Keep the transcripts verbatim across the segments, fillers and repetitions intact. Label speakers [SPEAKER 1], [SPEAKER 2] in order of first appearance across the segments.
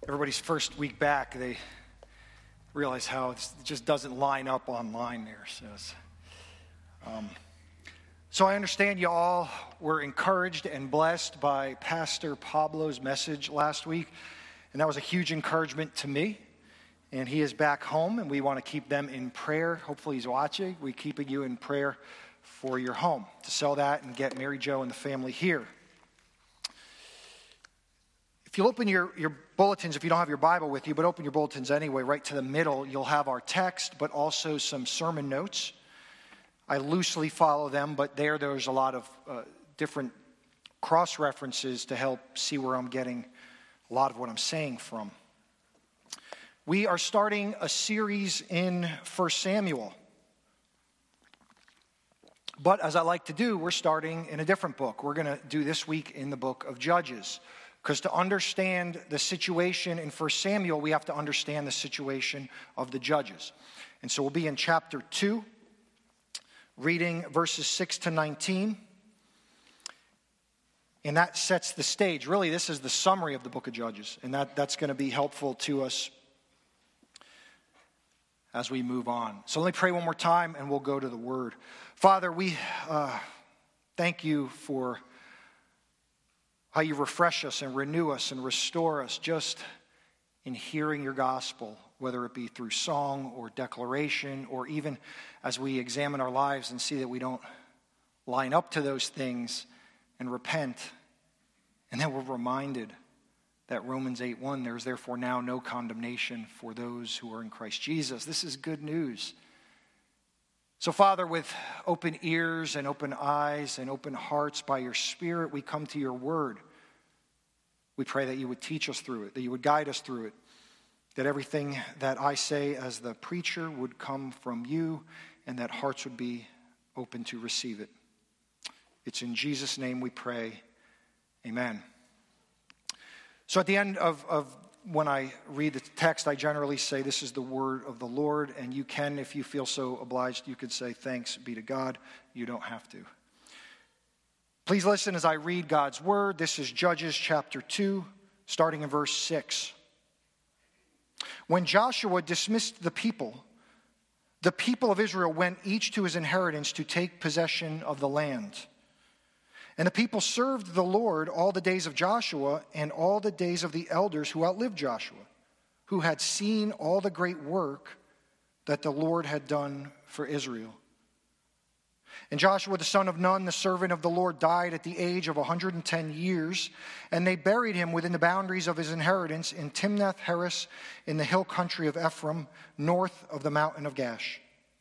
[SPEAKER 1] everybody's first week back, they realize how it just doesn't line up online there. So, it's, um, so I understand you all were encouraged and blessed by Pastor Pablo's message last week, and that was a huge encouragement to me. And he is back home, and we want to keep them in prayer. Hopefully he's watching. We're keeping you in prayer for your home, to sell that and get Mary Jo and the family here. If you'll open your, your bulletins, if you don't have your Bible with you, but open your bulletins anyway, right to the middle, you'll have our text, but also some sermon notes. I loosely follow them, but there, there's a lot of uh, different cross-references to help see where I'm getting a lot of what I'm saying from. We are starting a series in First Samuel. But as I like to do, we're starting in a different book. We're going to do this week in the book of Judges. Because to understand the situation in First Samuel, we have to understand the situation of the judges. And so we'll be in chapter two, reading verses six to nineteen. And that sets the stage. Really, this is the summary of the book of Judges. And that, that's going to be helpful to us as we move on. So let me pray one more time, and we'll go to the Word. Father, we uh, thank you for how you refresh us and renew us and restore us just in hearing your gospel, whether it be through song or declaration, or even as we examine our lives and see that we don't line up to those things and repent. And then we're reminded that Romans eight one, there is therefore now no condemnation for those who are in Christ Jesus. This is good news. So, Father, with open ears and open eyes and open hearts by your Spirit, we come to your word. We pray that you would teach us through it, that you would guide us through it, that everything that I say as the preacher would come from you, and that hearts would be open to receive it. It's in Jesus' name we pray. Amen. So at the end of, of when I read the text, I generally say, this is the word of the Lord, and you can, if you feel so obliged, you could say, thanks be to God. You don't have to. Please listen as I read God's word. This is Judges chapter two, starting in verse six. When Joshua dismissed the people, the people of Israel went each to his inheritance to take possession of the land. And the people served the Lord all the days of Joshua and all the days of the elders who outlived Joshua, who had seen all the great work that the Lord had done for Israel. And Joshua the son of Nun, the servant of the Lord, died at the age of one hundred ten years, and they buried him within the boundaries of his inheritance in Timnath-Heres in the hill country of Ephraim, north of the mountain of Gash.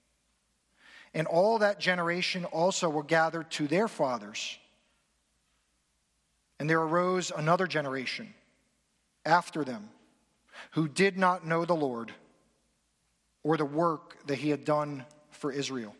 [SPEAKER 1] And all that generation also were gathered to their fathers. And there arose another generation after them who did not know the Lord or the work that he had done for Israel.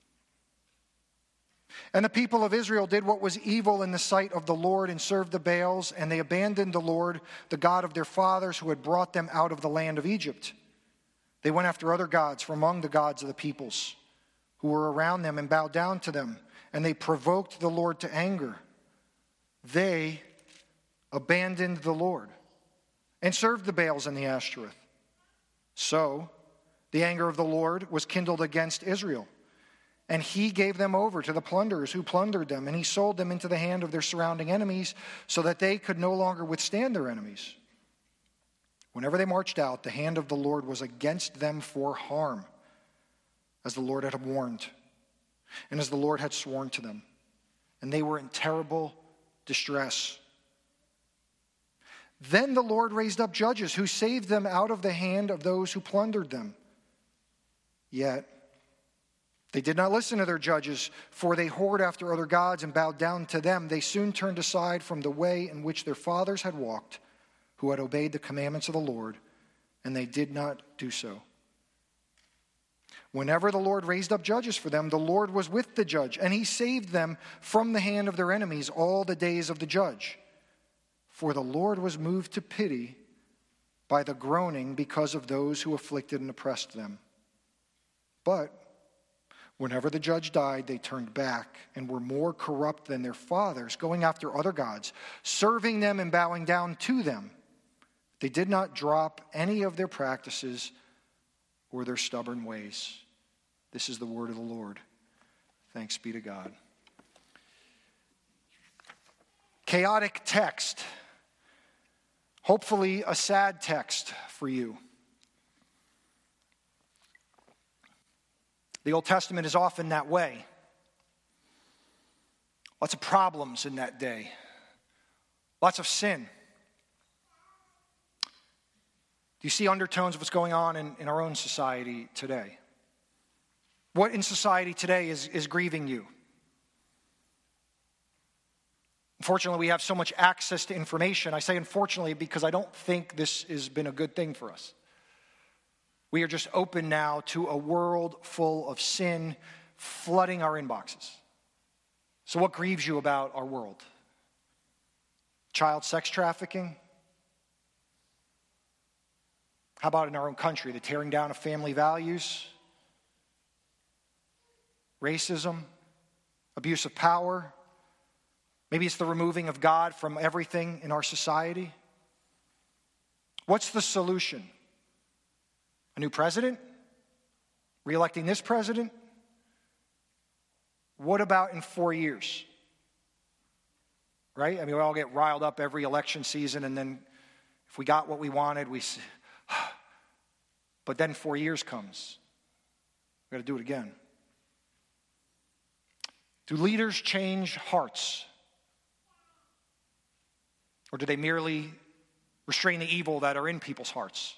[SPEAKER 1] And the people of Israel did what was evil in the sight of the Lord and served the Baals, and they abandoned the Lord, the God of their fathers, who had brought them out of the land of Egypt. They went after other gods from among the gods of the peoples who were around them and bowed down to them, and they provoked the Lord to anger. They abandoned the Lord and served the Baals and the Ashtoreth. So the anger of the Lord was kindled against Israel, and he gave them over to the plunderers who plundered them, and he sold them into the hand of their surrounding enemies so that they could no longer withstand their enemies. Whenever they marched out, the hand of the Lord was against them for harm, as the Lord had warned, and as the Lord had sworn to them. And they were in terrible distress. Then the Lord raised up judges who saved them out of the hand of those who plundered them. Yet they did not listen to their judges, for they whored after other gods and bowed down to them. They soon turned aside from the way in which their fathers had walked, who had obeyed the commandments of the Lord, and they did not do so. Whenever the Lord raised up judges for them, the Lord was with the judge, and he saved them from the hand of their enemies all the days of the judge. For the Lord was moved to pity by the groaning because of those who afflicted and oppressed them. But whenever the judge died, they turned back and were more corrupt than their fathers, going after other gods, serving them and bowing down to them. They did not drop any of their practices or their stubborn ways. This is the word of the Lord. Thanks be to God. Chaotic text. Hopefully a sad text for you. The Old Testament is often that way. Lots of problems in that day. Lots of sin. Do you see undertones of what's going on in, in our own society today? What in society today is, is grieving you? Unfortunately, we have so much access to information. I say unfortunately because I don't think this has been a good thing for us. We are just open now to a world full of sin flooding our inboxes. So what grieves you about our world? Child sex trafficking? How about in our own country, the tearing down of family values? Racism? Abuse of power? Maybe it's the removing of God from everything in our society. What's the solution? A new president? Re-electing this president? What about in four years? Right? I mean, we all get riled up every election season, and then if we got what we wanted, we say, but then four years comes. We've got to do it again. Do leaders change hearts? Or do they merely restrain the evil that are in people's hearts?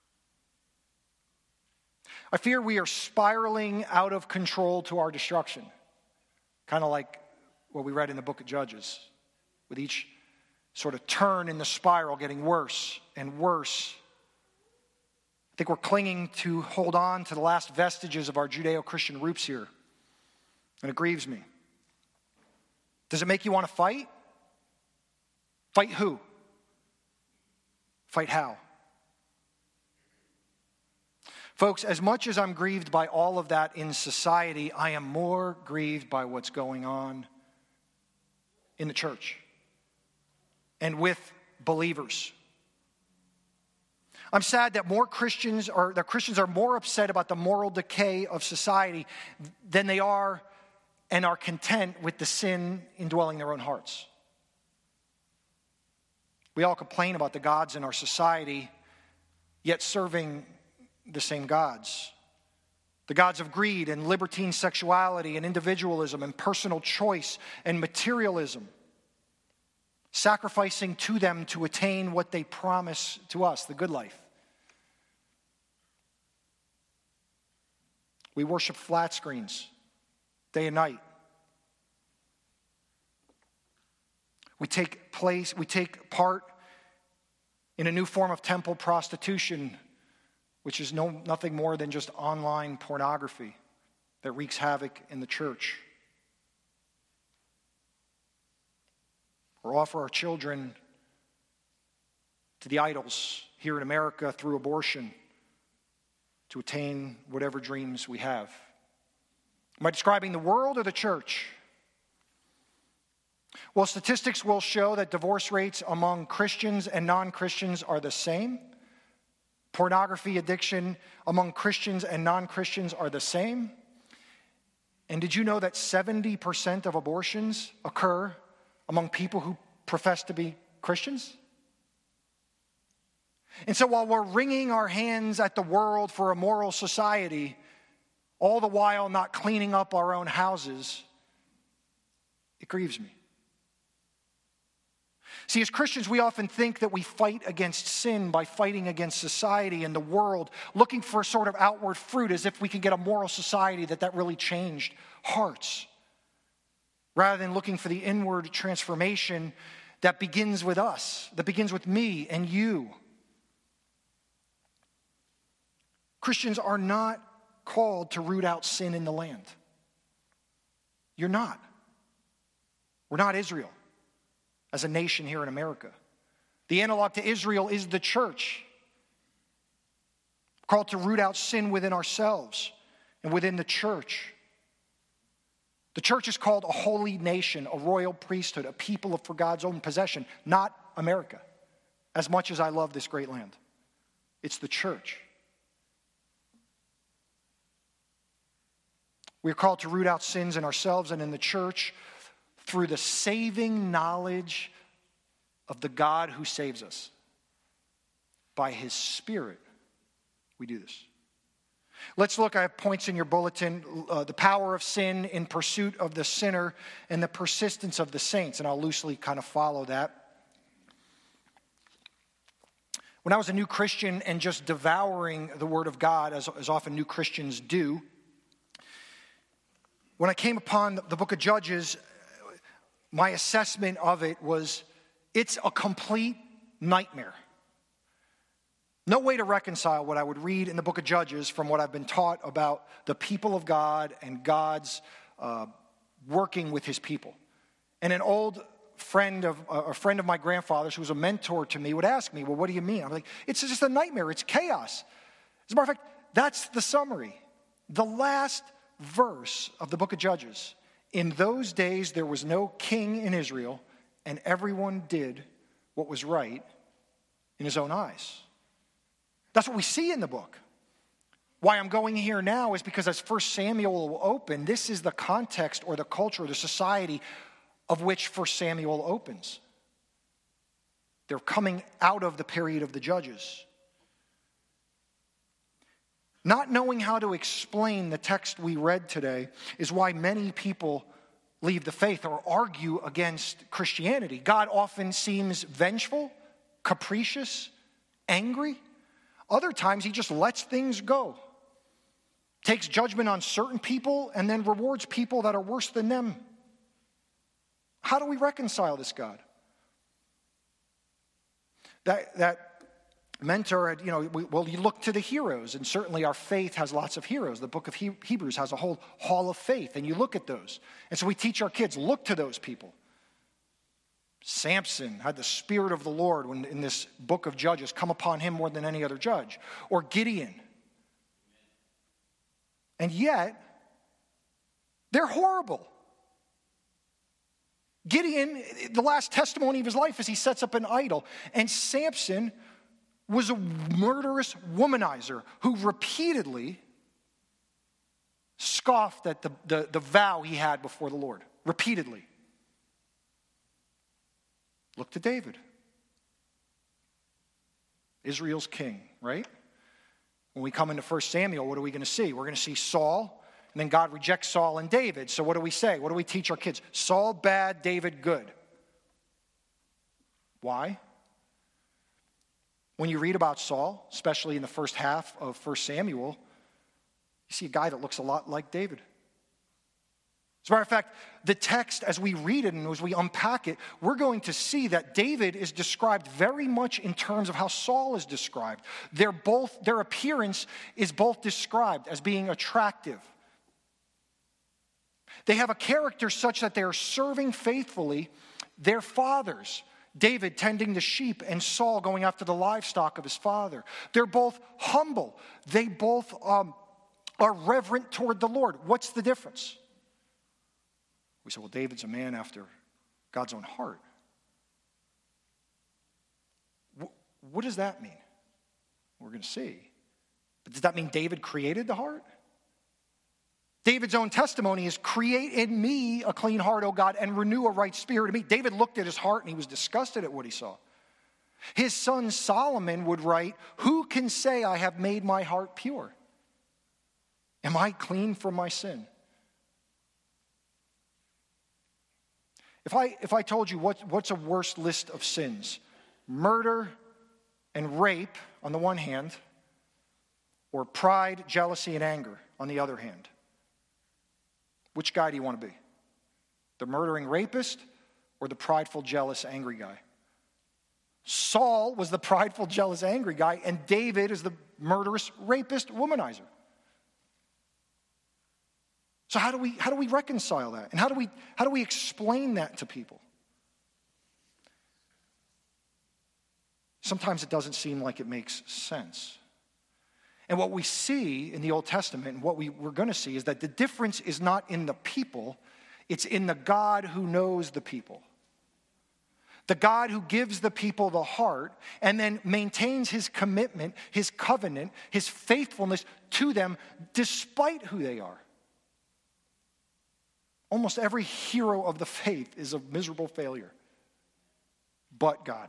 [SPEAKER 1] I fear we are spiraling out of control to our destruction. Kind of like what we read in the book of Judges, with each sort of turn in the spiral getting worse and worse. I think we're clinging to hold on to the last vestiges of our Judeo-Christian roots here. And it grieves me. Does it make you want to fight? Fight who? Fight how? Folks, as much as I'm grieved by all of that in society, I am more grieved by what's going on in the church and with believers. I'm sad that more Christians are that Christians are more upset about the moral decay of society than they are and are content with the sin indwelling their own hearts. We all complain about the gods in our society, yet serving the same gods. The gods of greed and libertine sexuality and individualism and personal choice and materialism, sacrificing to them to attain what they promise to us, the good life. We worship flat screens day and night. We take place, we take part in a new form of temple prostitution, which is no, nothing more than just online pornography that wreaks havoc in the church. Or offer our children to the idols here in America through abortion to attain whatever dreams we have. Am I describing the world or the church? Well, statistics will show that divorce rates among Christians and non-Christians are the same. Pornography addiction among Christians and non-Christians are the same. And did you know that seventy percent of abortions occur among people who profess to be Christians? And so while we're wringing our hands at the world for a moral society, all the while not cleaning up our own houses, it grieves me. See, as Christians, we often think that we fight against sin by fighting against society and the world, looking for a sort of outward fruit as if we can get a moral society that that really changed hearts, rather than looking for the inward transformation that begins with us, that begins with me and you. Christians are not called to root out sin in the land. You're not. We're not Israel as a nation here in America. The analog to Israel is the church. We're called to root out sin within ourselves and within the church. The church is called a holy nation, a royal priesthood, a people for God's own possession, not America. as much as I love this great land. It's the church. We're called to root out sins in ourselves and in the church through the saving knowledge of the God who saves us. By his Spirit, we do this. Let's look, I have points in your bulletin, uh, the power of sin in pursuit of the sinner and the persistence of the saints, and I'll loosely kind of follow that. When I was a new Christian and just devouring the Word of God, as, as often new Christians do, when I came upon the book of Judges, my assessment of it was, it's a complete nightmare. No way to reconcile what I would read in the book of Judges from what I've been taught about the people of God and God's uh, working with his people. And an old friend of uh, a friend of my grandfather's, who was a mentor to me, would ask me, well, what do you mean? I'm like, it's just a nightmare. It's chaos. As a matter of fact, that's the summary. The last verse of the book of Judges. In those days, there was no king in Israel, and everyone did what was right in his own eyes. That's what we see in the book. Why I'm going here now is because as First Samuel will open, this is the context or the culture or the society of which First Samuel opens. They're coming out of the period of the judges. Not knowing how to explain the text we read today is why many people leave the faith or argue against Christianity. God often seems vengeful, capricious, angry. Other times he just lets things go, takes judgment on certain people, and then rewards people that are worse than them. How do we reconcile this God? That, that mentor had, you know, we, well, you look to the heroes, and certainly our faith has lots of heroes. The book of he- Hebrews has a whole hall of faith, and you look at those. And so we teach our kids, look to those people. Samson had the Spirit of the Lord when in this book of Judges come upon him more than any other judge. Or Gideon. And yet, they're horrible. Gideon, the last testimony of his life is he sets up an idol. And Samson was a murderous womanizer who repeatedly scoffed at the, the, the vow he had before the Lord. Repeatedly. Look to David. Israel's king, right? When we come into First Samuel, what are we going to see? We're going to see Saul, and then God rejects Saul and David. So what do we say? What do we teach our kids? Saul bad, David good. Why? When you read about Saul, especially in the first half of First Samuel, you see a guy that looks a lot like David. As a matter of fact, the text, as we read it and as we unpack it, we're going to see that David is described very much in terms of how Saul is described. They're both, their appearance is both described as being attractive. They have a character such that they are serving faithfully their fathers. David tending the sheep and Saul going after the livestock of his father. They're both humble. They both um, are reverent toward the Lord. What's the difference? We say, well, David's a man after God's own heart. What does that mean? We're going to see. But does that mean David created the heart? David's own testimony is, create in me a clean heart, O God, and renew a right spirit in me. David looked at his heart and he was disgusted at what he saw. His son Solomon would write, who can say I have made my heart pure? Am I clean from my sin? If I, if I told you what, what's a worse list of sins, murder and rape on the one hand, or pride, jealousy, and anger on the other hand, which guy do you want to be? The murdering rapist or the prideful, jealous, angry guy? Saul was the prideful, jealous, angry guy, and David is the murderous, rapist, womanizer. So how do we how do we reconcile that? And how do we how do we explain that to people? Sometimes it doesn't seem like it makes sense. And what we see in the Old Testament, and what we, we're going to see, is that the difference is not in the people, it's in the God who knows the people. The God who gives the people the heart and then maintains his commitment, his covenant, his faithfulness to them despite who they are. Almost every hero of the faith is a miserable failure, but God.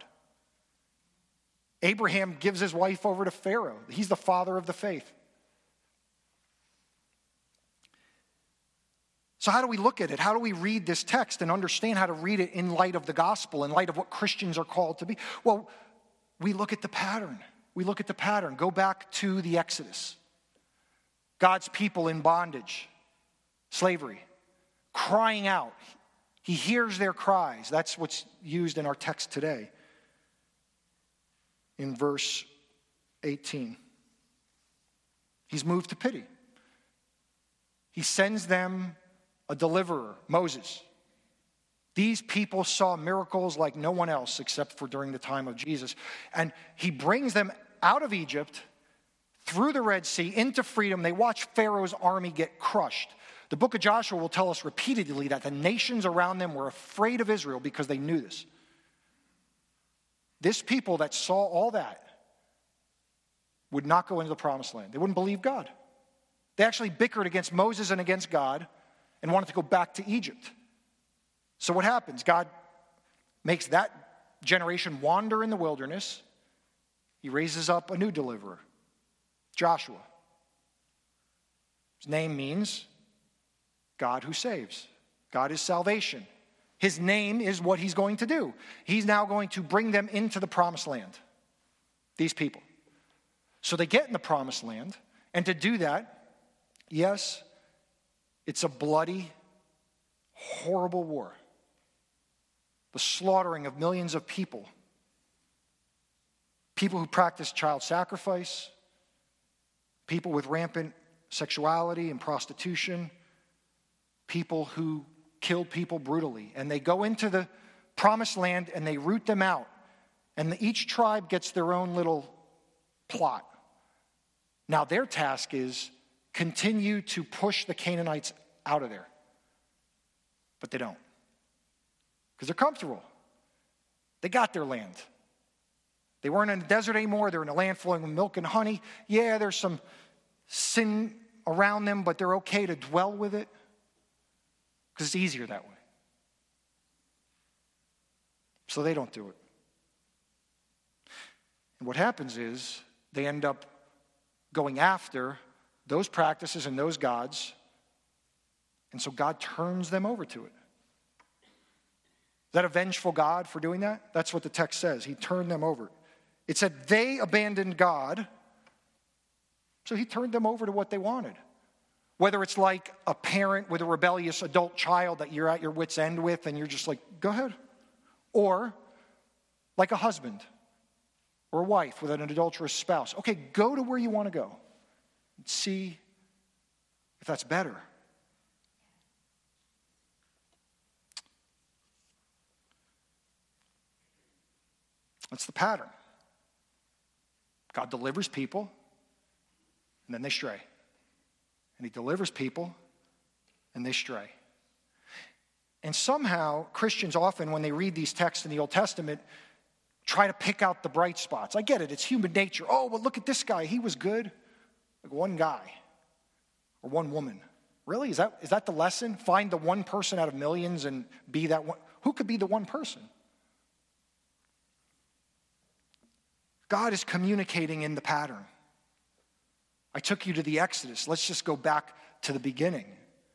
[SPEAKER 1] Abraham gives his wife over to Pharaoh. He's the father of the faith. So how do we look at it? How do we read this text and understand how to read it in light of the gospel, in light of what Christians are called to be? Well, we look at the pattern. We look at the pattern. Go back to the Exodus. God's people in bondage, slavery, crying out. He hears their cries. That's what's used in our text today. In verse eighteen. He's moved to pity. He sends them a deliverer, Moses. These people saw miracles like no one else except for during the time of Jesus. And he brings them out of Egypt, through the Red Sea, into freedom. They watch Pharaoh's army get crushed. The book of Joshua will tell us repeatedly that the nations around them were afraid of Israel because they knew this. This people that saw all that would not go into the promised land. They wouldn't believe God. They actually bickered against Moses and against God and wanted to go back to Egypt. So what happens? God makes that generation wander in the wilderness. He raises up a new deliverer, Joshua. His name means God who saves. God is salvation. His name is what he's going to do. He's now going to bring them into the promised land, these people. So they get in the promised land, and to do that, yes, it's a bloody, horrible war. The slaughtering of millions of people. People who practice child sacrifice. People with rampant sexuality and prostitution. People who killed people brutally. And they go into the promised land and they root them out. And each tribe gets their own little plot. Now their task is continue to push the Canaanites out of there. But they don't. Because they're comfortable. They got their land. They weren't in the desert anymore. They're in a land flowing with milk and honey. Yeah, there's some sin around them, but they're okay to dwell with it. Because it's easier that way. So they don't do it. And what happens is they end up going after those practices and those gods. And so God turns them over to it. Is that a vengeful God for doing that? That's what the text says. He turned them over. It said they abandoned God, so he turned them over to what they wanted. Whether it's like a parent with a rebellious adult child that you're at your wit's end with and you're just like, go ahead. Or like a husband or a wife with an adulterous spouse. Okay, go to where you want to go. And see if that's better. That's the pattern. God delivers people, and then they stray. And he delivers people, and they stray. And somehow, Christians often, when they read these texts in the Old Testament, try to pick out the bright spots. I get it. It's human nature. Oh, well, look at this guy. He was good. Like one guy or one woman. Really? Is that, is that the lesson? Find the one person out of millions and be that one. Who could be the one person? God is communicating in the pattern. I took you to the Exodus. Let's just go back to the beginning.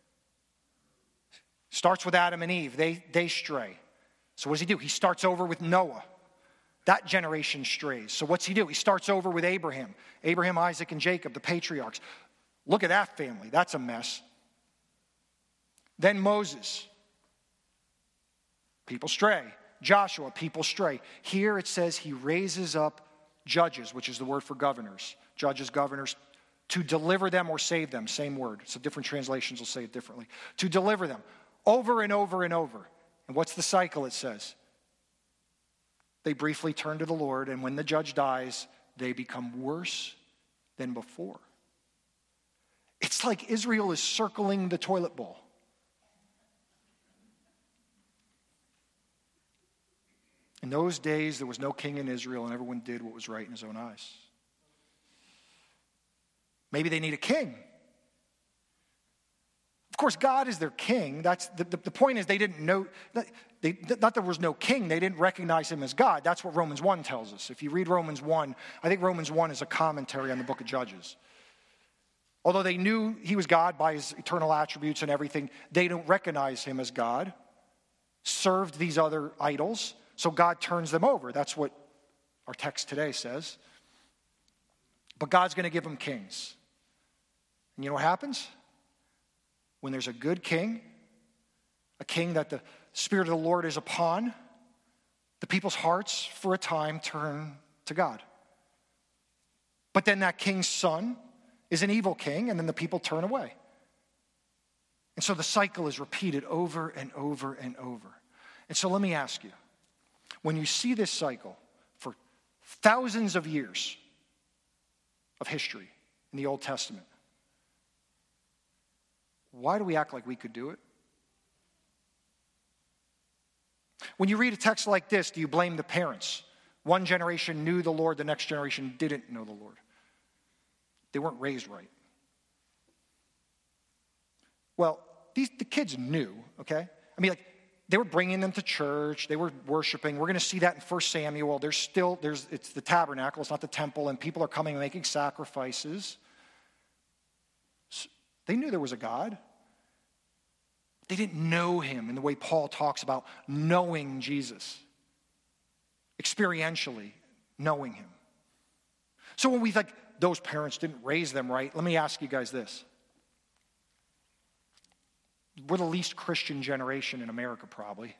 [SPEAKER 1] Starts with Adam and Eve. They, they stray. So what does he do? He starts over with Noah. That generation strays. So what's he do? He starts over with Abraham. Abraham, Isaac, and Jacob, the patriarchs. Look at that family. That's a mess. Then Moses. People stray. Joshua, people stray. Here it says he raises up judges, which is the word for governors. Judges, governors, to deliver them or save them. Same word. So different translations will say it differently. To deliver them over and over and over. And what's the cycle it says? They briefly turn to the Lord, and when the judge dies, they become worse than before. It's like Israel is circling the toilet bowl. In those days, there was no king in Israel, and everyone did what was right in his own eyes. Maybe they need a king. Of course, God is their king. That's the, the, the point is they didn't know, they, not that there was no king, they didn't recognize him as God. That's what Romans one tells us. If you read Romans one, I think Romans one is a commentary on the book of Judges. Although they knew he was God by his eternal attributes and everything, they don't recognize him as God, served these other idols, so God turns them over. That's what our text today says. But God's going to give them kings. And you know what happens? When there's a good king, a king that the Spirit of the Lord is upon, the people's hearts for a time turn to God. But then that king's son is an evil king, and then the people turn away. And so the cycle is repeated over and over and over. And so let me ask you, when you see this cycle for thousands of years of history in the Old Testament, why do we act like we could do it? When you read a text like this, do you blame the parents? One generation knew the Lord, the next generation didn't know the Lord. They weren't raised right. Well, these the kids knew, okay? I mean, like, they were bringing them to church. They were worshiping. We're going to see that in First Samuel. There's still, there's it's the tabernacle. It's not the temple, and people are coming and making sacrifices. They knew there was a God. They didn't know him in the way Paul talks about knowing Jesus. Experientially knowing him. So when we think those parents didn't raise them right, let me ask you guys this. We're the least Christian generation in America, probably.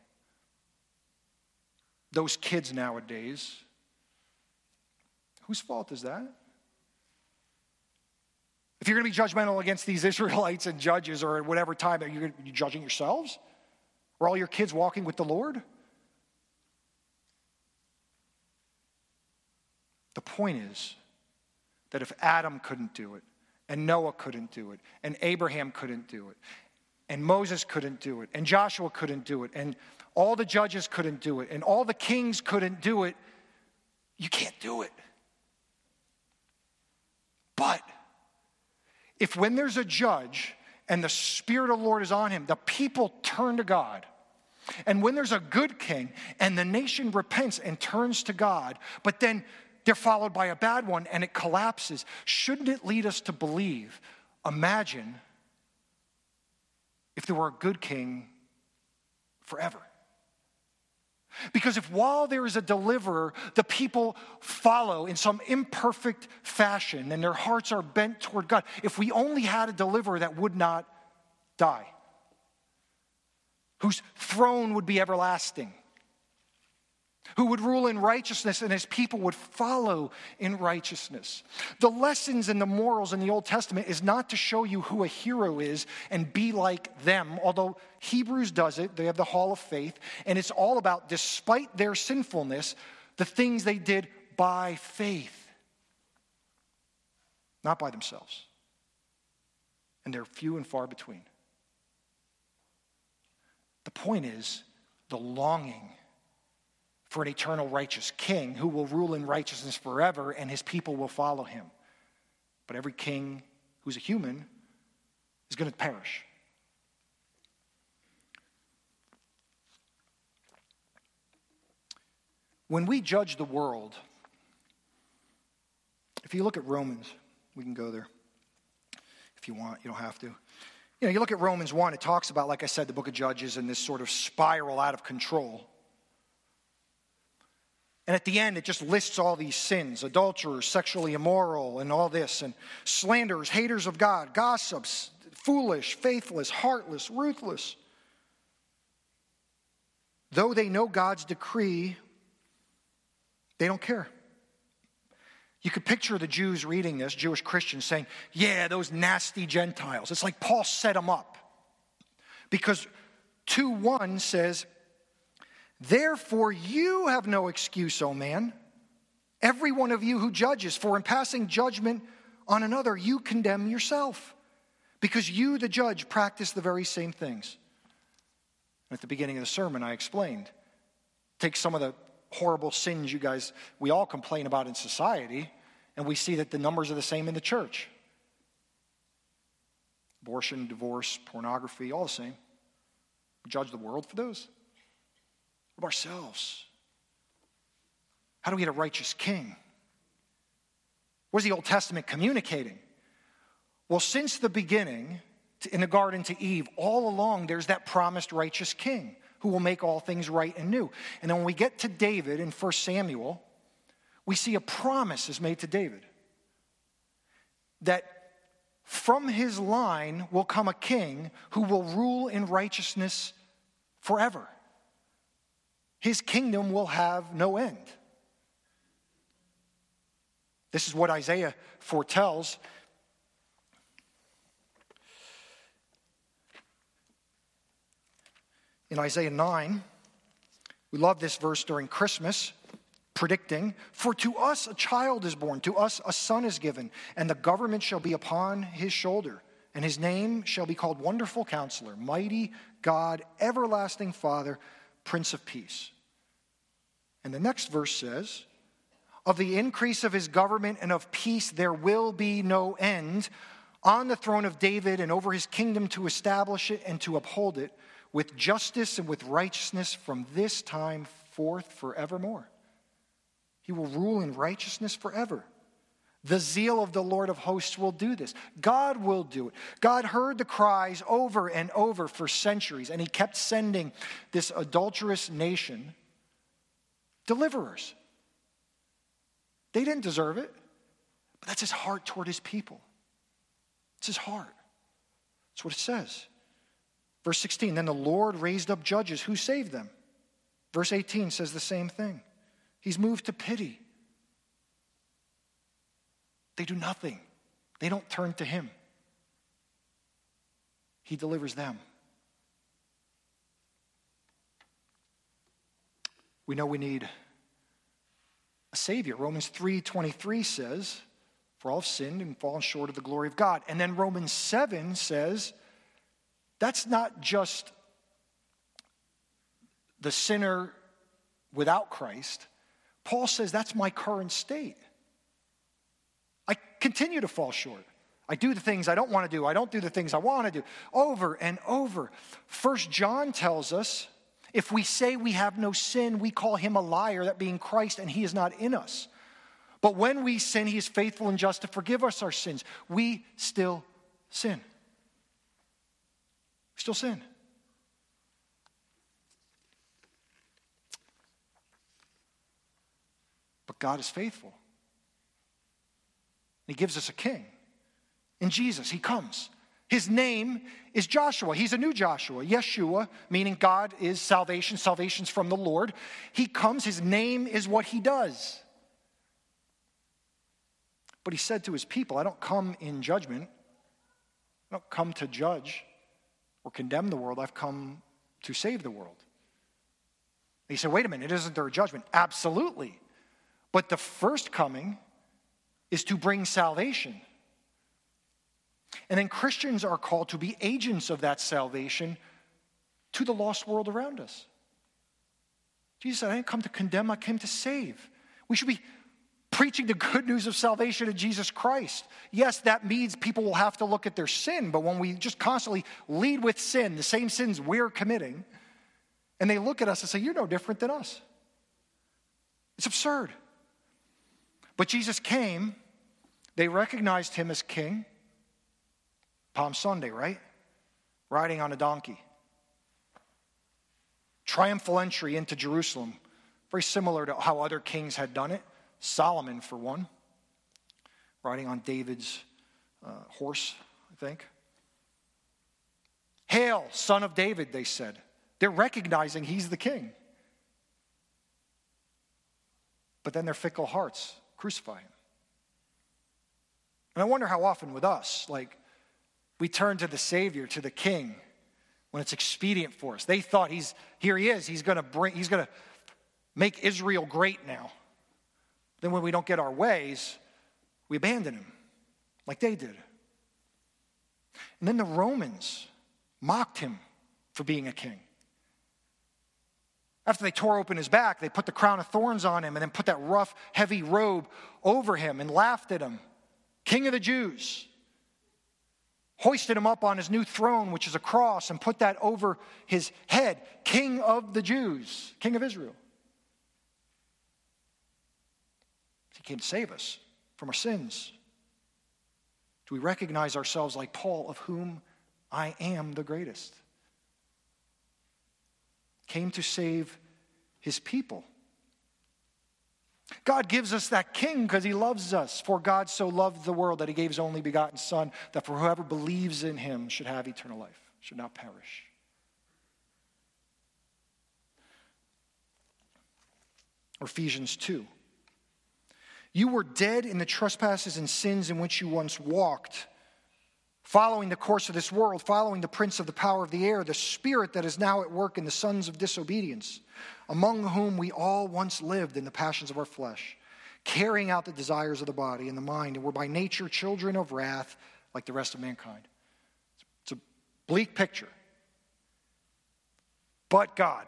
[SPEAKER 1] Those kids nowadays, whose fault is that? If you're going to be judgmental against these Israelites and judges or at whatever time, are you, are you judging yourselves? Are all your kids walking with the Lord? The point is that if Adam couldn't do it, and Noah couldn't do it, and Abraham couldn't do it, and Moses couldn't do it, and Joshua couldn't do it, and all the judges couldn't do it, and all the kings couldn't do it, you can't do it. But if when there's a judge and the Spirit of the Lord is on him, the people turn to God. And when there's a good king and the nation repents and turns to God, but then they're followed by a bad one and it collapses, shouldn't it lead us to believe, imagine if there were a good king forever? Because if while there is a deliverer, the people follow in some imperfect fashion and their hearts are bent toward God, if we only had a deliverer that would not die, whose throne would be everlasting, who would rule in righteousness and his people would follow in righteousness. The lessons and the morals in the Old Testament is not to show you who a hero is and be like them, although Hebrews does it. They have the hall of faith, and it's all about, despite their sinfulness, the things they did by faith, not by themselves. And they're few and far between. The point is the longing for an eternal righteous king who will rule in righteousness forever and his people will follow him. But every king who's a human is going to perish. When we judge the world, if you look at Romans, we can go there if you want, you don't have to. You know, you look at Romans one, it talks about, like I said, the book of Judges and this sort of spiral out of control. And at the end, it just lists all these sins: adulterers, sexually immoral, and all this, and slanderers, haters of God, gossips, foolish, faithless, heartless, ruthless. Though they know God's decree, they don't care. You could picture the Jews reading this, Jewish Christians saying, yeah, those nasty Gentiles. It's like Paul set them up. Because two one says, therefore you have no excuse, O man, every one of you who judges, for in passing judgment on another, you condemn yourself, because you, the judge, practice the very same things. At the beginning of the sermon, I explained. Take some of the horrible sins you guys, we all complain about in society, and we see that the numbers are the same in the church. Abortion, divorce, pornography, all the same. We judge the world for those. What of ourselves? How do we get a righteous king? What is the Old Testament communicating? Well, since the beginning, in the garden to Eve, all along there's that promised righteous king who will make all things right and new. And then when we get to David in First Samuel, we see a promise is made to David that from his line will come a king who will rule in righteousness forever. His kingdom will have no end. This is what Isaiah foretells. In Isaiah nine, we love this verse during Christmas, predicting, "For to us a child is born, to us a son is given, and the government shall be upon his shoulder, and his name shall be called Wonderful Counselor, Mighty God, Everlasting Father, Prince of Peace." And the next verse says, "Of the increase of his government and of peace there will be no end, on the throne of David and over his kingdom, to establish it and to uphold it with justice and with righteousness from this time forth forevermore." He will rule in righteousness forever. The zeal of the Lord of hosts will do this. God will do it. God heard the cries over and over for centuries, and he kept sending this adulterous nation deliverers. They didn't deserve it, but that's his heart toward his people. It's his heart. That's what it says. Verse sixteen, "Then the Lord raised up judges who saved them." Verse eighteen says the same thing. He's moved to pity. They do nothing. They don't turn to him. He delivers them. We know we need a Savior. Romans three twenty-three says, "For all have sinned and fallen short of the glory of God." And then Romans seven says, that's not just the sinner without Christ. Paul says that's my current state. I continue to fall short. I do the things I don't want to do. I don't do the things I want to do. Over and over. First John tells us, if we say we have no sin, we call him a liar, that being Christ, and he is not in us. But when we sin, he is faithful and just to forgive us our sins. We still sin. We still sin. But God is faithful. He gives us a king. In Jesus, he comes. His name is Joshua. He's a new Joshua. Yeshua, meaning God is salvation. Salvation's from the Lord. He comes. His name is what he does. But he said to his people, I don't come in judgment. I don't come to judge or condemn the world. I've come to save the world. And he said, wait a minute, isn't there a judgment? Absolutely. But the first coming is to bring salvation. And then Christians are called to be agents of that salvation to the lost world around us. Jesus said, I didn't come to condemn, I came to save. We should be preaching the good news of salvation in Jesus Christ. Yes, that means people will have to look at their sin, but when we just constantly lead with sin, the same sins we're committing, and they look at us and say, you're no different than us. It's absurd. But Jesus came, they recognized him as king. Palm Sunday, right? Riding on a donkey. Triumphal entry into Jerusalem. Very similar to how other kings had done it. Solomon, for one. Riding on David's uh, horse, I think. Hail, son of David, they said. They're recognizing he's the king. But then their fickle hearts crucify him. And I wonder how often with us, like, we turn to the Savior, to the King, when it's expedient for us. They thought he's here he is. He's going to bring. He's going to make Israel great now. Then when we don't get our ways, we abandon him, like they did. And then the Romans mocked him for being a king. After they tore open his back, they put the crown of thorns on him and then put that rough, heavy robe over him and laughed at him. King of the Jews. Hoisted him up on his new throne, which is a cross, and put that over his head. King of the Jews. King of Israel. He came to save us from our sins. Do we recognize ourselves like Paul, of whom I am the greatest? Came to save his people. God gives us that king because he loves us. For God so loved the world that he gave his only begotten Son, that for whoever believes in him should have eternal life, should not perish. Ephesians two. You were dead in the trespasses and sins in which you once walked, following the course of this world, following the prince of the power of the air, the spirit that is now at work in the sons of disobedience, among whom we all once lived in the passions of our flesh, carrying out the desires of the body and the mind, and were by nature children of wrath like the rest of mankind. It's a bleak picture. But God,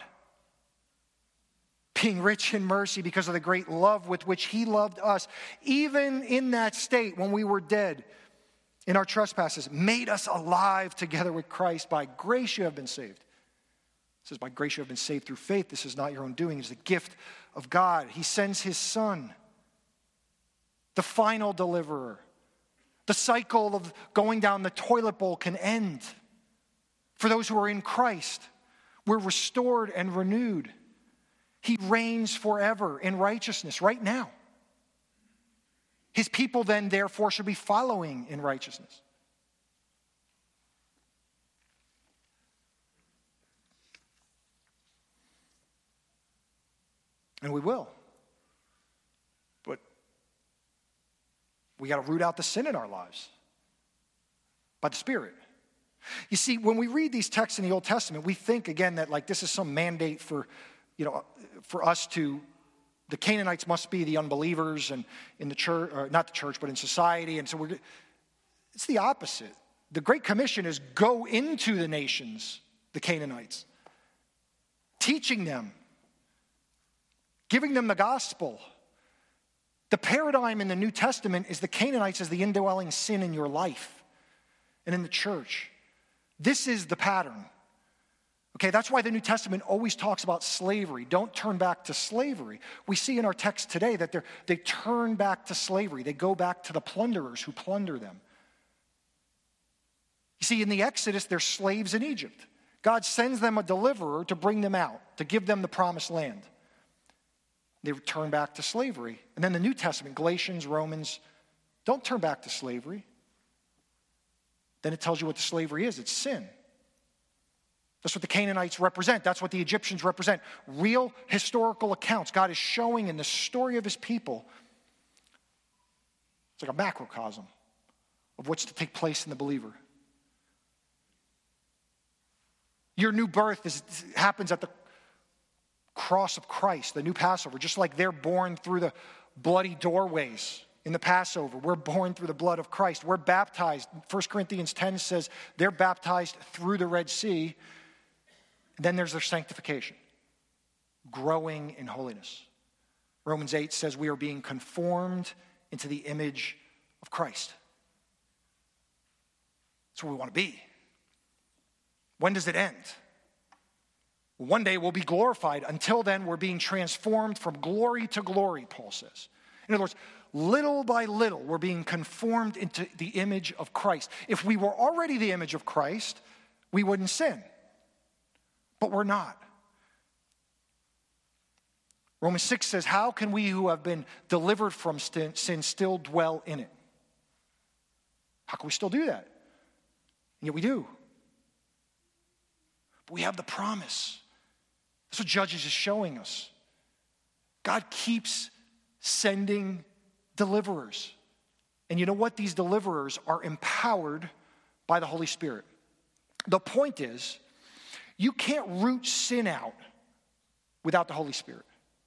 [SPEAKER 1] being rich in mercy because of the great love with which he loved us, even in that state when we were dead in our trespasses, made us alive together with Christ. By grace you have been saved. It says, by grace you have been saved through faith. This is not your own doing. It is the gift of God. He sends his Son, the final deliverer. The cycle of going down the toilet bowl can end. For those who are in Christ, we're restored and renewed. He reigns forever in righteousness right now. His people then, therefore, should be following in righteousness. And we will. But we got to root out the sin in our lives by the Spirit. You see, when we read these texts in the Old Testament, we think, again, that like this is some mandate for, you know, for us to, the Canaanites must be the unbelievers and in the church, or not the church, but in society. And so we're, it's the opposite. The Great Commission is go into the nations, the Canaanites, teaching them, giving them the gospel. The paradigm in the New Testament is the Canaanites as the indwelling sin in your life and in the church. This is the pattern. Okay, that's why the New Testament always talks about slavery. Don't turn back to slavery. We see in our text today that they're, they turn back to slavery. They go back to the plunderers who plunder them. You see, in the Exodus, they're slaves in Egypt. God sends them a deliverer to bring them out, to give them the promised land. They return back to slavery. And then the New Testament, Galatians, Romans, don't turn back to slavery. Then it tells you what the slavery is. It's sin. That's what the Canaanites represent. That's what the Egyptians represent. Real historical accounts. God is showing in the story of his people. It's like a macrocosm of what's to take place in the believer. Your new birth is, happens at the cross of Christ, the new Passover, just like they're born through the bloody doorways in the Passover. We're born through the blood of Christ. We're baptized. First Corinthians ten says they're baptized through the Red Sea. Then there's their sanctification, growing in holiness. Romans eight says we are being conformed into the image of Christ. That's where we want to be. When does it end? One day we'll be glorified. Until then, we're being transformed from glory to glory, Paul says. In other words, little by little, we're being conformed into the image of Christ. If we were already the image of Christ, we wouldn't sin. But we're not. Romans six says, how can we who have been delivered from sin still dwell in it? How can we still do that? And yet we do. But we have the promise. That's what Judges is showing us. God keeps sending deliverers. And you know what? These deliverers are empowered by the Holy Spirit. The point is, you can't root sin out without the Holy Spirit.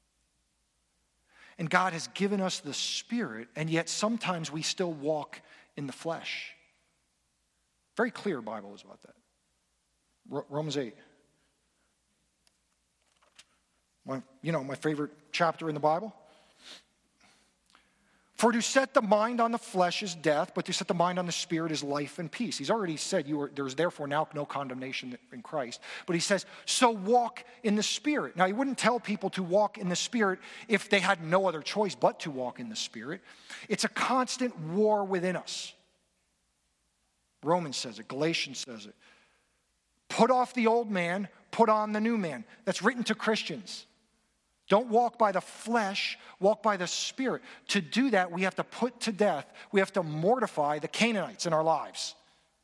[SPEAKER 1] And God has given us the Spirit, and yet sometimes we still walk in the flesh. Very clear Bible is about that. Romans eight. My, you know, my favorite chapter in the Bible. For to set the mind on the flesh is death, but to set the mind on the spirit is life and peace. He's already said you are, there's therefore now no condemnation in Christ. But he says, so walk in the spirit. Now, he wouldn't tell people to walk in the spirit if they had no other choice but to walk in the spirit. It's a constant war within us. Romans says it. Galatians says it. Put off the old man, put on the new man. That's written to Christians. Don't walk by the flesh, walk by the Spirit. To do that, we have to put to death, we have to mortify the Canaanites in our lives.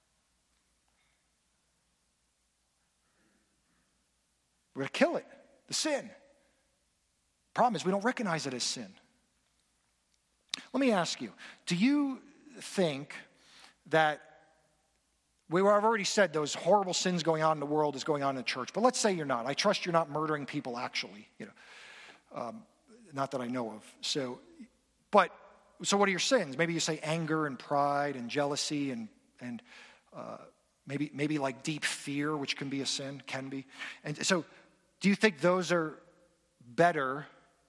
[SPEAKER 1] We're going to kill it, the sin. Problem is, we don't recognize it as sin. Let me ask you, do you think that, we were, I've already said those horrible sins going on in the world is going on in the church, but let's say you're not. I trust you're not murdering people actually, you know. Um, not that I know of. So, but, so what are your sins? Maybe you say anger and pride and jealousy and, and uh, maybe, maybe like deep fear, which can be a sin, can be. And so, do you think those are better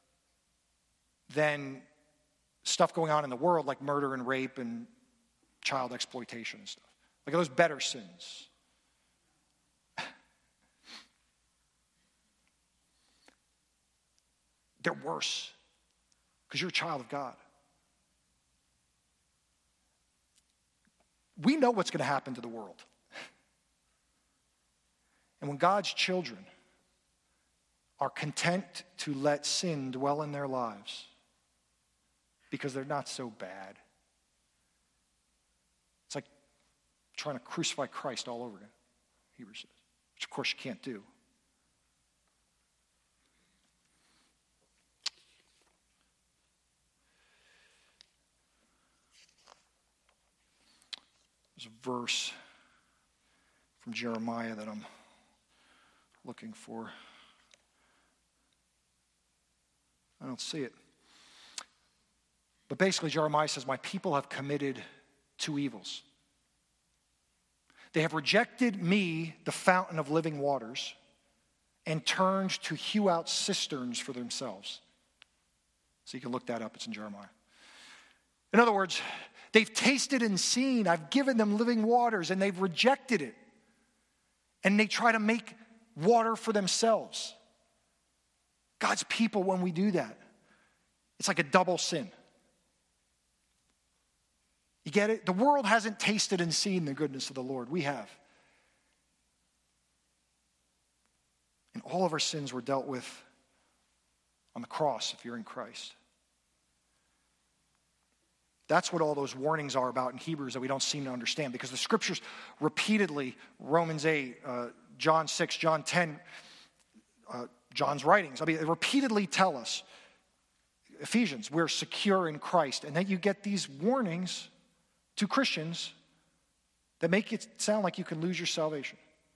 [SPEAKER 1] than stuff going on in the world like murder and rape and child exploitation and stuff? Like, are those better sins? They're worse because you're a child of God. We know what's going to happen to the world. And when God's children are content to let sin dwell in their lives because they're not so bad, it's like trying to crucify Christ all over again, Hebrews says, which of course you can't do. There's a verse from Jeremiah that I'm looking for. I don't see it. But basically, Jeremiah says, my people have committed two evils. They have rejected me, the fountain of living waters, and turned to hew out cisterns for themselves. So you can look that up. It's in Jeremiah. In other words, they've tasted and seen. I've given them living waters, and they've rejected it. And they try to make water for themselves. God's people, when we do that, it's like a double sin. You get it? The world hasn't tasted and seen the goodness of the Lord. We have. And all of our sins were dealt with on the cross if you're in Christ. That's what all those warnings are about in Hebrews that we don't seem to understand, because the scriptures repeatedly, Romans eight, uh, John six, John ten, uh, John's writings, I mean, they repeatedly tell us, Ephesians, we're secure in Christ. And then you get these warnings to Christians that make it sound like you can lose your salvation.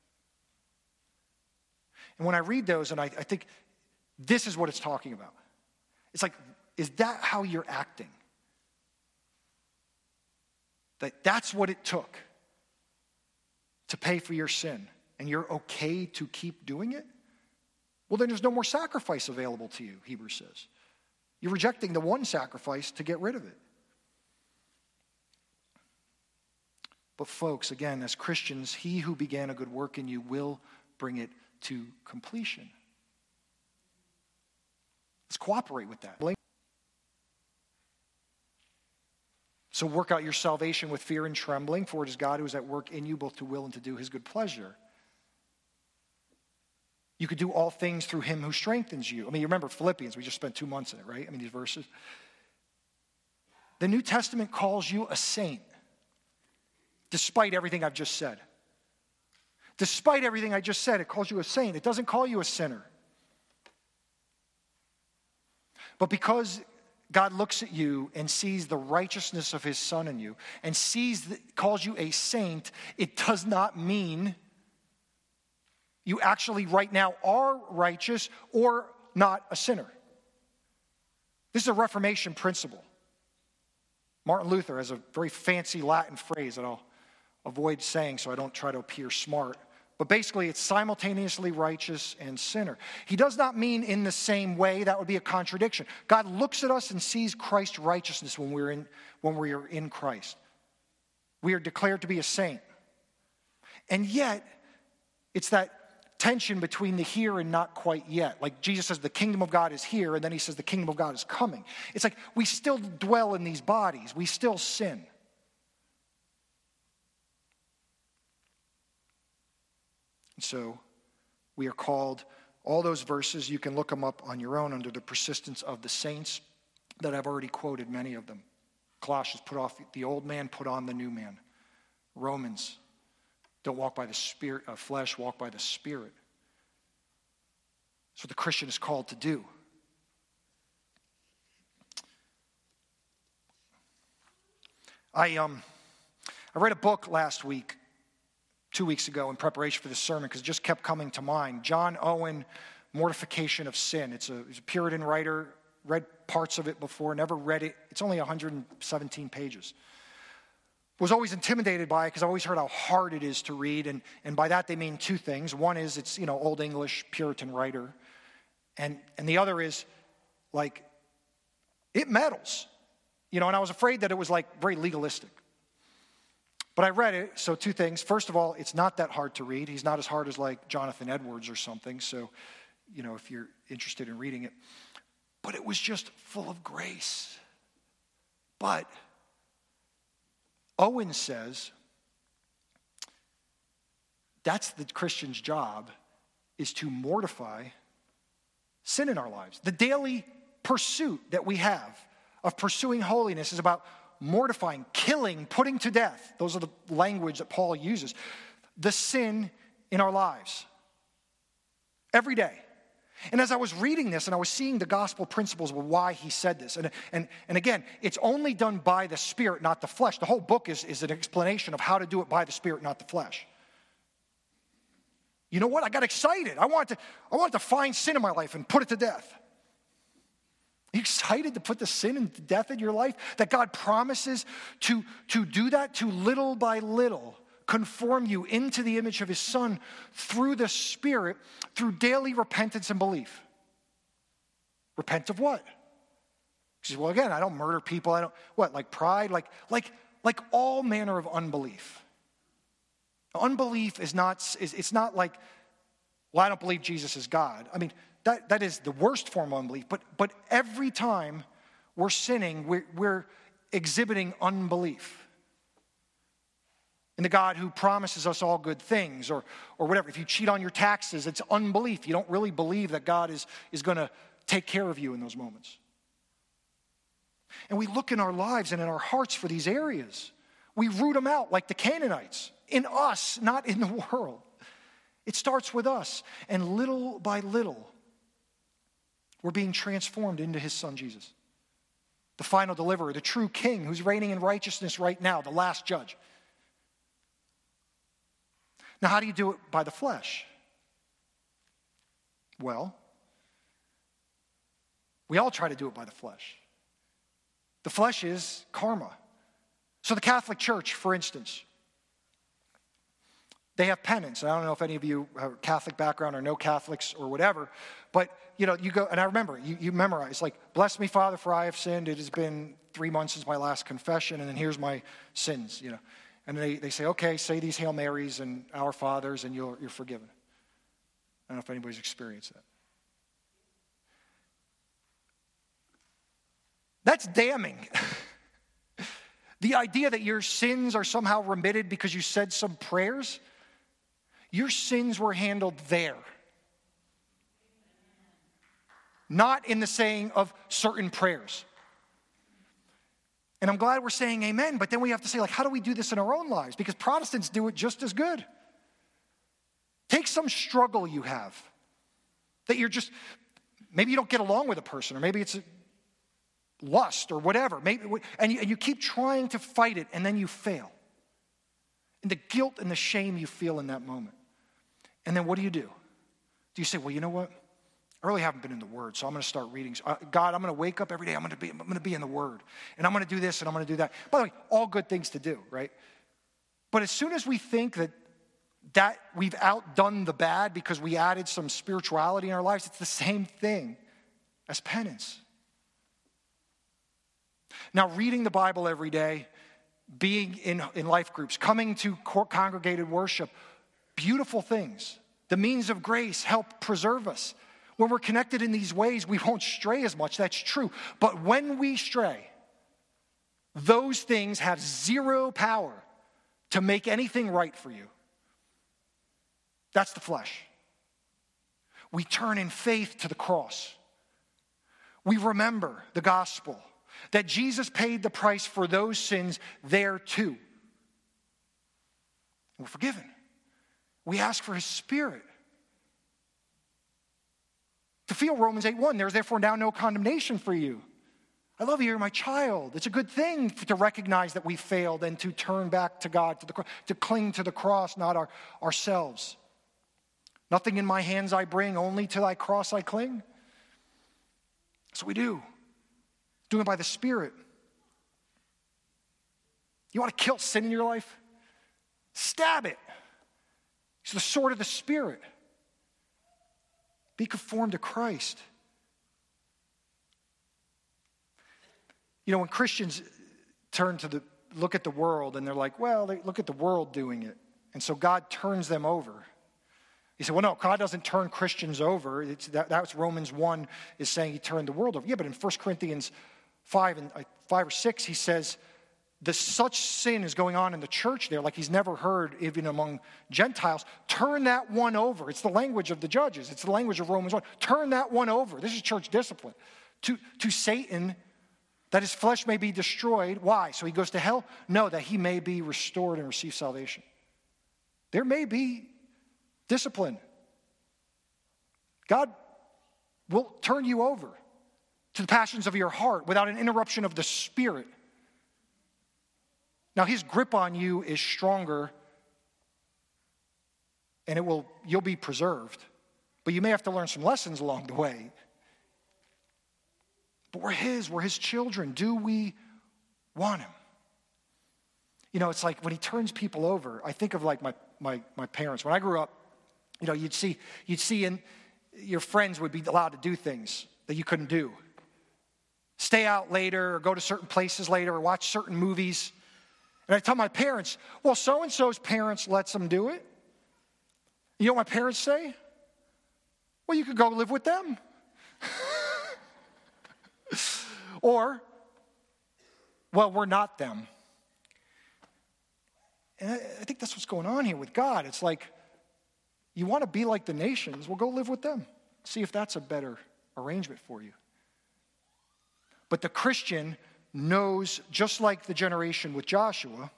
[SPEAKER 1] And when I read those, and I, I think this is what it's talking about. It's like, is that how you're acting? That that's what it took to pay for your sin, and you're okay to keep doing it? Well, then there's no more sacrifice available to you, Hebrews says. You're rejecting the one sacrifice to get rid of it. But folks, again, as Christians, he who began a good work in you will bring it to completion. Let's cooperate with that. So work out your salvation with fear and trembling, for it is God who is at work in you both to will and to do his good pleasure. You could do all things through him who strengthens you. I mean, you remember Philippians, we just spent two months in it, right? I mean, these verses. The New Testament calls you a saint, despite everything I've just said. Despite everything I just said, it calls you a saint. It doesn't call you a sinner. But because God looks at you and sees the righteousness of his Son in you and sees that, calls you a saint, it does not mean you actually right now are righteous or not a sinner. This is a Reformation principle. Martin Luther has a very fancy Latin phrase that I'll avoid saying so I don't try to appear smart, But basically, it's simultaneously righteous and sinner. He does not mean in the same way. That would be a contradiction. God looks at us and sees Christ's righteousness when we're in, when we are in Christ. We are declared to be a saint. And yet, it's that tension between the here and not quite yet. Like Jesus says, the kingdom of God is here, and then he says the kingdom of God is coming. It's like we still dwell in these bodies. We still sin. And so we are called, all those verses, you can look them up on your own under the persistence of the saints that I've already quoted, many of them. Colossians, put off the old man, put on the new man. Romans, don't walk by the spirit of flesh, walk by the Spirit. That's what the Christian is called to do. I um I read a book last week, two weeks ago in preparation for this sermon, because it just kept coming to mind. John Owen, Mortification of Sin. It's a, it's a Puritan writer, read parts of it before, never read it. It's only one hundred seventeen pages. Was always intimidated by it because I always heard how hard it is to read, and, and by that they mean two things. One is it's, you know, Old English Puritan writer, and, and the other is, like, it meddles. You know, and I was afraid that it was, like, very legalistic. But I read it, so two things. First of all, it's not that hard to read. He's not as hard as, like, Jonathan Edwards or something, so, you know, if you're interested in reading it. But it was just full of grace. But Owen says that's the Christian's job, is to mortify sin in our lives. The daily pursuit that we have of pursuing holiness is about mortifying, killing, putting to death. Those are the language that Paul uses. The sin in our lives. Every day. And as I was reading this and I was seeing the gospel principles of why he said this, and, and, and again, it's only done by the Spirit, not the flesh. The whole book is, is an explanation of how to do it by the Spirit, not the flesh. You know what? I got excited. I wanted to, I wanted to find sin in my life and put it to death. Are you excited to put the sin and death in your life? That God promises to, to do that, to little by little conform you into the image of his Son through the Spirit, through daily repentance and belief. Repent of what? Because, well, again, I don't murder people. I don't, what, like pride? Like, like, like all manner of unbelief. Unbelief is not, is, it's not like, well, I don't believe Jesus is God. I mean, that, that is the worst form of unbelief. But, but every time we're sinning, we're, we're exhibiting unbelief in the God who promises us all good things, or, or whatever. If you cheat on your taxes, it's unbelief. You don't really believe that God is, is going to take care of you in those moments. And we look in our lives and in our hearts for these areas. We root them out like the Canaanites. In us, not in the world. It starts with us. And little by little, we're being transformed into his Son, Jesus. The final deliverer, the true king who's reigning in righteousness right now, the last judge. Now, how do you do it by the flesh? Well, we all try to do it by the flesh. The flesh is karma. So the Catholic Church, for instance, they have penance. I don't know if any of you have a Catholic background or know Catholics or whatever, but, you know, you go, and I remember, you, you memorize, like, bless me, Father, for I have sinned. It has been three months since my last confession, and then here's my sins, you know. And they, they say, okay, say these Hail Marys and Our Fathers, and you're, you're forgiven. I don't know if anybody's experienced that. That's damning. The idea that your sins are somehow remitted because you said some prayers, your sins were handled there. Not in the saying of certain prayers. And I'm glad we're saying amen, but then we have to say, like, how do we do this in our own lives? Because Protestants do it just as good. Take some struggle you have. That you're just, maybe you don't get along with a person, or maybe it's lust or whatever. Maybe, and you, and you keep trying to fight it, and then you fail. And the guilt and the shame you feel in that moment. And then what do you do? Do you say, well, you know what? I really haven't been in the Word, so I'm going to start reading. Uh, God, I'm going to wake up every day. I'm going to be, I'm going to be in the Word. And I'm going to do this and I'm going to do that. By the way, all good things to do, right? But as soon as we think that that we've outdone the bad because we added some spirituality in our lives. It's the same thing as penance. Now, reading the Bible every day, being in, in life groups, coming to congregated worship, beautiful things. The means of grace help preserve us. When we're connected in these ways, we won't stray as much. That's true. But when we stray, those things have zero power to make anything right for you. That's the flesh. We turn in faith to the cross. We remember the gospel, that Jesus paid the price for those sins there too. We're forgiven. We ask for his Spirit. To feel Romans eight one, there's therefore now no condemnation for you. I love you, you're my child. It's a good thing to recognize that we failed and to turn back to God, to, the, to cling to the cross, not our, ourselves. Nothing in my hands I bring, only to thy cross I cling. That's what we do. Doing it by the Spirit. You want to kill sin in your life? Stab it. It's the sword of the Spirit. Be conformed to Christ. You know, when Christians turn to the, look at the world and they're like, well, they look at the world doing it. And so God turns them over. You say, well, no, God doesn't turn Christians over. It's, that, that's Romans one is saying he turned the world over. Yeah, but in First Corinthians five, and, uh, five or six, he says, the such sin is going on in the church there, like he's never heard even among Gentiles. Turn that one over. It's the language of the judges. It's the language of Romans one. Turn that one over. This is church discipline. To, to Satan, that his flesh may be destroyed. Why? So he goes to hell? No, that he may be restored and receive salvation. There may be discipline. God will turn you over to the passions of your heart without an interruption of the Spirit. Now, his grip on you is stronger, and it will you'll be preserved. But you may have to learn some lessons along the way. But we're his, we're his children. Do we want him? You know, it's like when he turns people over, I think of like my my my parents. When I grew up, you know, you'd see you'd see in your friends would be allowed to do things that you couldn't do. Stay out later or go to certain places later or watch certain movies. And I tell my parents, well, so-and-so's parents lets them do it. You know what my parents say? Well, you could go live with them. Or, well, we're not them. And I, I think that's what's going on here with God. It's like, you want to be like the nations, well, go live with them. See if that's a better arrangement for you. But the Christian knows, just like the generation with Joshua,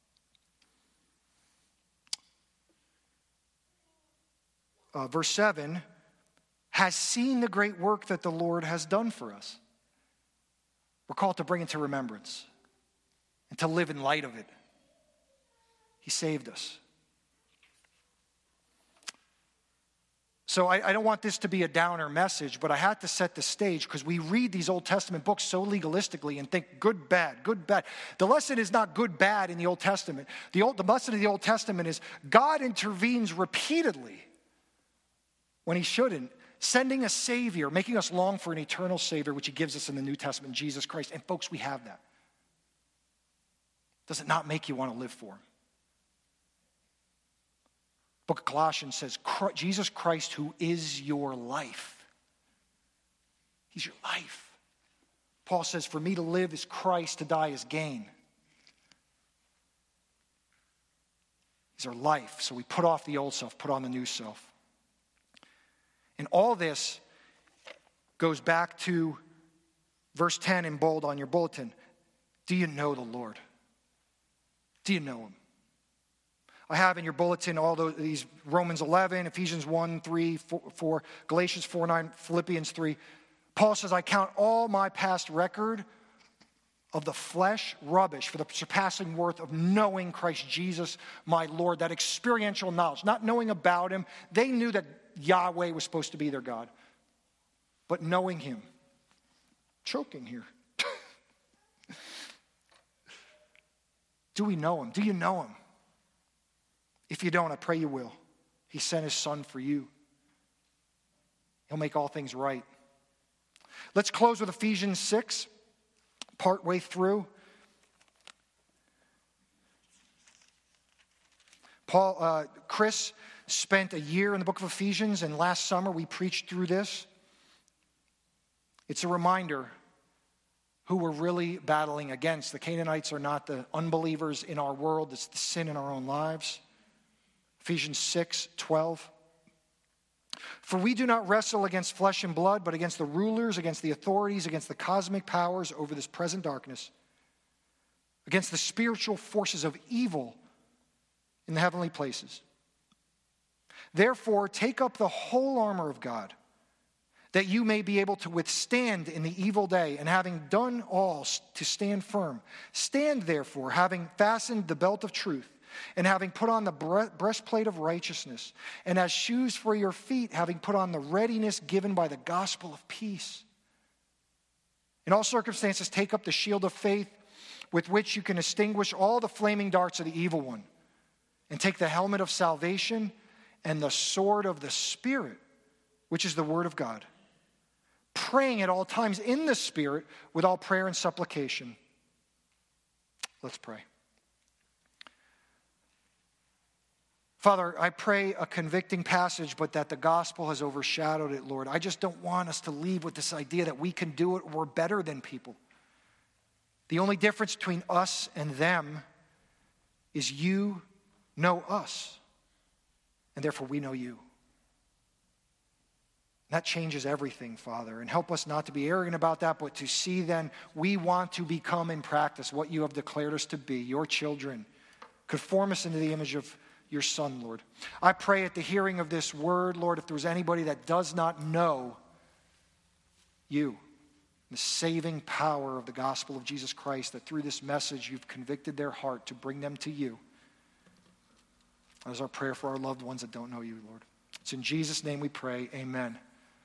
[SPEAKER 1] uh, verse seven, has seen the great work that the Lord has done for us. We're called to bring it to remembrance and to live in light of it. He saved us. So I, I don't want this to be a downer message, but I had to set the stage because we read these Old Testament books so legalistically and think good, bad, good, bad. The lesson is not good, bad in the Old Testament. The, Old, the lesson of the Old Testament is God intervenes repeatedly when he shouldn't, sending a Savior, making us long for an eternal Savior, which he gives us in the New Testament, Jesus Christ. And folks, we have that. Does it not make you want to live for him? Book of Colossians says, Jesus Christ, who is your life. He's your life. Paul says, for me to live is Christ, to die is gain. He's our life. So we put off the old self, put on the new self. And all this goes back to verse ten in bold on your bulletin. Do you know the Lord? Do you know him? I have in your bulletin all those, these Romans eleven, Ephesians one, three, four, four, Galatians four, nine, Philippians three. Paul says, I count all my past record of the flesh rubbish for the surpassing worth of knowing Christ Jesus, my Lord. That experiential knowledge, not knowing about him. They knew that Yahweh was supposed to be their God. But knowing him. Choking here. Do we know him? Do you know him? If you don't, I pray you will. He sent his son for you. He'll make all things right. Let's close with Ephesians six, partway through. Paul, uh, Chris spent a year in the book of Ephesians, and last summer we preached through this. It's a reminder who we're really battling against. The Canaanites are not the unbelievers in our world, it's the sin in our own lives. Ephesians six twelve. For we do not wrestle against flesh and blood, but against the rulers, against the authorities, against the cosmic powers over this present darkness, against the spiritual forces of evil in the heavenly places. Therefore, take up the whole armor of God, that you may be able to withstand in the evil day, and having done all to stand firm. Stand therefore, having fastened the belt of truth, and having put on the breastplate of righteousness, and as shoes for your feet, having put on the readiness given by the gospel of peace. In all circumstances, take up the shield of faith, with which you can extinguish all the flaming darts of the evil one, and take the helmet of salvation and the sword of the Spirit, which is the word of God, praying at all times in the Spirit with all prayer and supplication. Let's pray. Father, I pray a convicting passage, but that the gospel has overshadowed it, Lord. I just don't want us to leave with this idea that we can do it or we're better than people. The only difference between us and them is you know us, and therefore we know you. That changes everything, Father, and help us not to be arrogant about that, but to see then we want to become in practice what you have declared us to be, your children. Conform us into the image of your Son, Lord. I pray at the hearing of this word, Lord, if there was anybody that does not know you, the saving power of the gospel of Jesus Christ, that through this message you've convicted their heart to bring them to you. That is our prayer for our loved ones that don't know you, Lord. It's in Jesus' name we pray. Amen.